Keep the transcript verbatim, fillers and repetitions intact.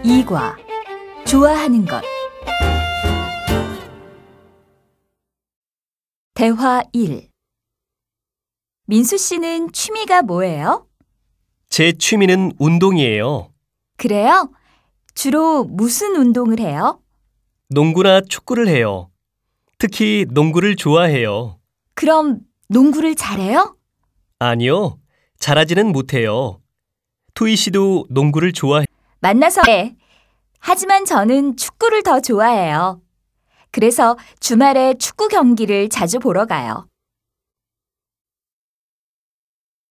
이과 좋아하는 것. 대화 일. 민수 씨는 취미가 뭐예요? 제 취미는 운동이에요. 그래요? 주로 무슨 운동을 해요? 농구나 축구를 해요. 특히 농구를 좋아해요. 그럼 농구를 잘해요? 아니요, 잘하지는 못해요. 토이 씨도 농구를 좋아해요. 만나서 네. 하지만 저는 축구를 더 좋아해요. 그래서 주말에 축구 경기를 자주 보러 가요.